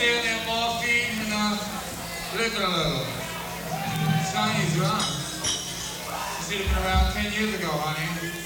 stealing their morphine and living a little. Chinese rum. Should have been around 10 years ago, honey.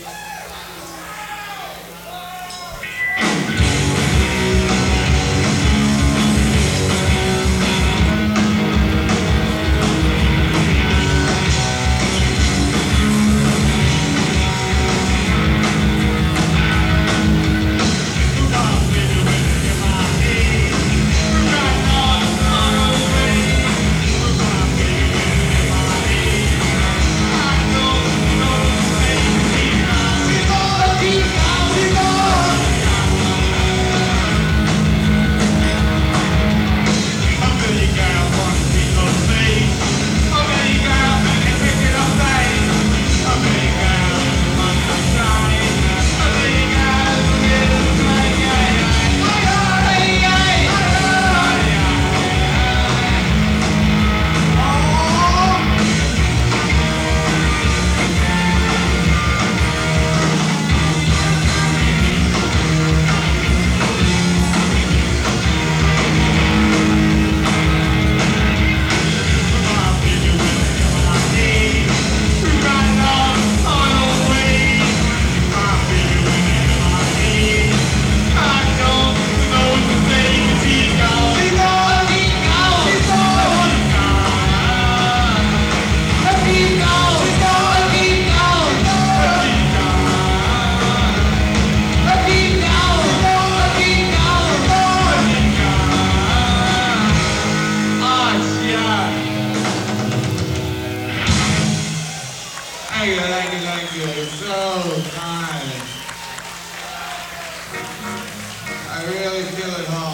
Thank you. It's so kind. I really feel at home.